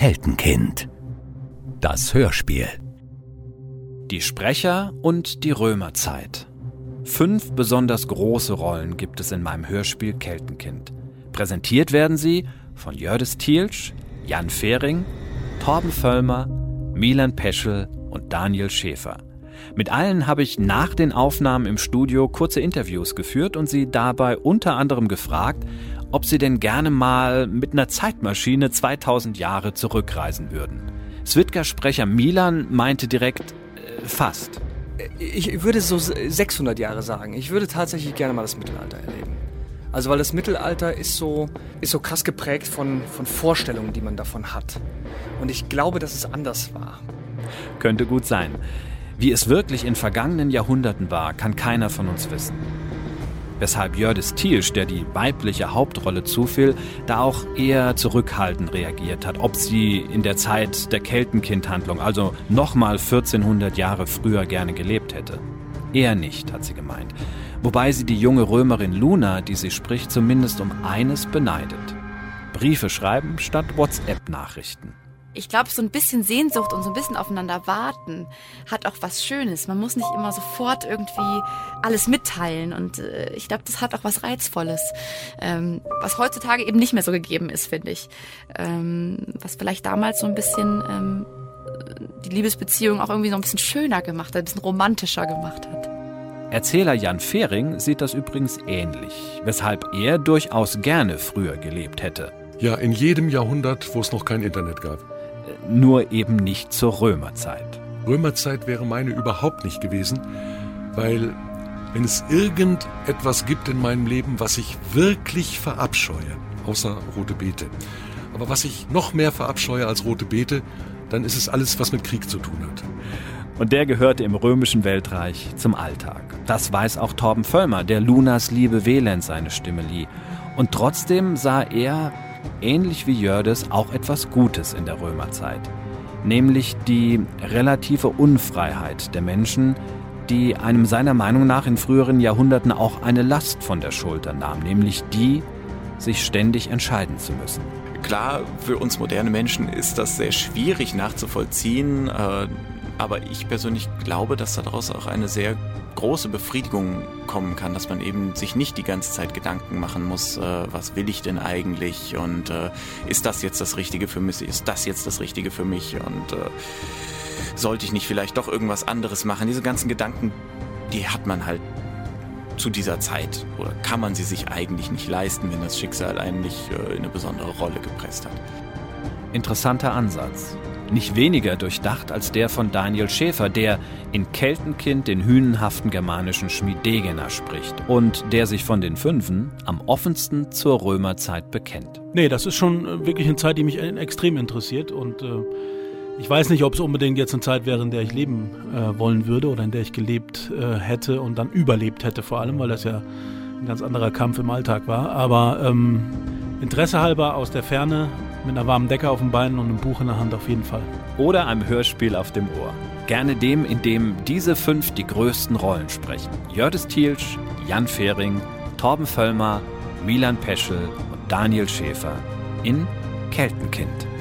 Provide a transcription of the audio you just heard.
Keltenkind. Das Hörspiel. Die Sprecher und die Römerzeit. 5 besonders große Rollen gibt es in meinem Hörspiel Keltenkind. Präsentiert werden sie von Jördis Thielsch, Jan Fehring, Torben Völlmer, Milan Peschel und Daniel Schäfer. Mit allen habe ich nach den Aufnahmen im Studio kurze Interviews geführt und sie dabei unter anderem gefragt, ob sie denn gerne mal mit einer Zeitmaschine 2000 Jahre zurückreisen würden. Svidka-Sprecher Milan meinte direkt, fast. Ich würde so 600 Jahre sagen. Ich würde tatsächlich gerne mal das Mittelalter erleben. Also weil das Mittelalter ist so krass geprägt von Vorstellungen, die man davon hat. Und ich glaube, dass es anders war. Könnte gut sein. Wie es wirklich in vergangenen Jahrhunderten war, kann keiner von uns wissen. Weshalb Jördis Thielsch, der die weibliche Hauptrolle zufiel, da auch eher zurückhaltend reagiert hat, ob sie in der Zeit der Keltenkind-Handlung, also nochmal 1400 Jahre früher gerne gelebt hätte. Eher nicht, hat sie gemeint. Wobei sie die junge Römerin Luna, die sie spricht, zumindest um eines beneidet. Briefe schreiben statt WhatsApp-Nachrichten. Ich glaube, so ein bisschen Sehnsucht und so ein bisschen aufeinander warten hat auch was Schönes. Man muss nicht immer sofort irgendwie alles mitteilen und ich glaube, das hat auch was Reizvolles, was heutzutage eben nicht mehr so gegeben ist, finde ich. Was vielleicht damals so ein bisschen die Liebesbeziehung auch irgendwie so ein bisschen schöner gemacht hat, ein bisschen romantischer gemacht hat. Erzähler Jan Fehring sieht das übrigens ähnlich, weshalb er durchaus gerne früher gelebt hätte. Ja, in jedem Jahrhundert, wo es noch kein Internet gab. Nur eben nicht zur Römerzeit. Römerzeit wäre meine überhaupt nicht gewesen, weil wenn es irgendetwas gibt in meinem Leben, was ich wirklich verabscheue, außer rote Beete, aber was ich noch mehr verabscheue als rote Beete, dann ist es alles, was mit Krieg zu tun hat. Und der gehörte im römischen Weltreich zum Alltag. Das weiß auch Torben Völlmer, der Lunas Liebe Wieland seine Stimme lieh. Und trotzdem sah er, ähnlich wie Jördis, auch etwas Gutes in der Römerzeit. Nämlich die relative Unfreiheit der Menschen, die einem seiner Meinung nach in früheren Jahrhunderten auch eine Last von der Schulter nahm. Nämlich die, sich ständig entscheiden zu müssen. Klar, für uns moderne Menschen ist das sehr schwierig nachzuvollziehen, aber ich persönlich glaube, dass daraus auch eine sehr große Befriedigung kommen kann, dass man eben sich nicht die ganze Zeit Gedanken machen muss, was will ich denn eigentlich und ist das jetzt das Richtige für mich, ist das jetzt das Richtige für mich und sollte ich nicht vielleicht doch irgendwas anderes machen. Diese ganzen Gedanken, die hat man halt zu dieser Zeit oder kann man sie sich eigentlich nicht leisten, wenn das Schicksal einen nicht in eine besondere Rolle gepresst hat. Interessanter Ansatz. Nicht weniger durchdacht als der von Daniel Schäfer, der in Keltenkind den hünenhaften germanischen Schmied Degener spricht und der sich von den 5 am offensten zur Römerzeit bekennt. Nee, das ist schon wirklich eine Zeit, die mich extrem interessiert und ich weiß nicht, ob es unbedingt jetzt eine Zeit wäre, in der ich leben wollen würde oder in der ich gelebt hätte und dann überlebt hätte vor allem, weil das ja ein ganz anderer Kampf im Alltag war, aber Interesse halber aus der Ferne mit einer warmen Decke auf den Beinen und einem Buch in der Hand auf jeden Fall. Oder einem Hörspiel auf dem Ohr. Gerne dem, in dem diese 5 die größten Rollen sprechen. Jördis Thielsch, Jan Fehring, Torben Völlmer, Milan Peschel und Daniel Schäfer in Keltenkind.